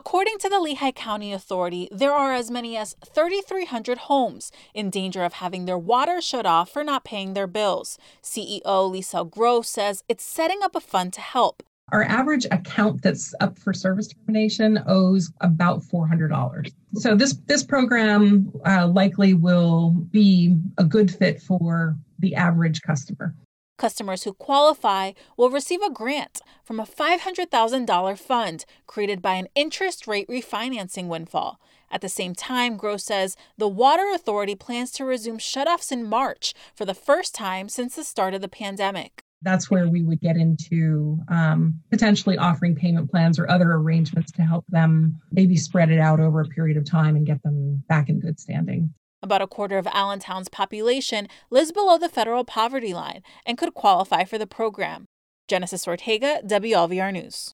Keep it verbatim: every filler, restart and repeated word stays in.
According to the Lehigh County Authority, there are as many as three thousand three hundred homes in danger of having their water shut off for not paying their bills. C E O Lisa Gross says it's setting up a fund to help. Our average account that's up for service termination owes about four hundred dollars. So this, this program uh, likely will be a good fit for the average customer. Customers who qualify will receive a grant from a five hundred thousand dollars fund created by an interest rate refinancing windfall. At the same time, Gross says the Water Authority plans to resume shutoffs in March for the first time since the start of the pandemic. That's where we would get into um, potentially offering payment plans or other arrangements to help them maybe spread it out over a period of time and get them back in good standing. About a quarter of Allentown's population lives below the federal poverty line and could qualify for the program. Genesis Ortega, W L V R News.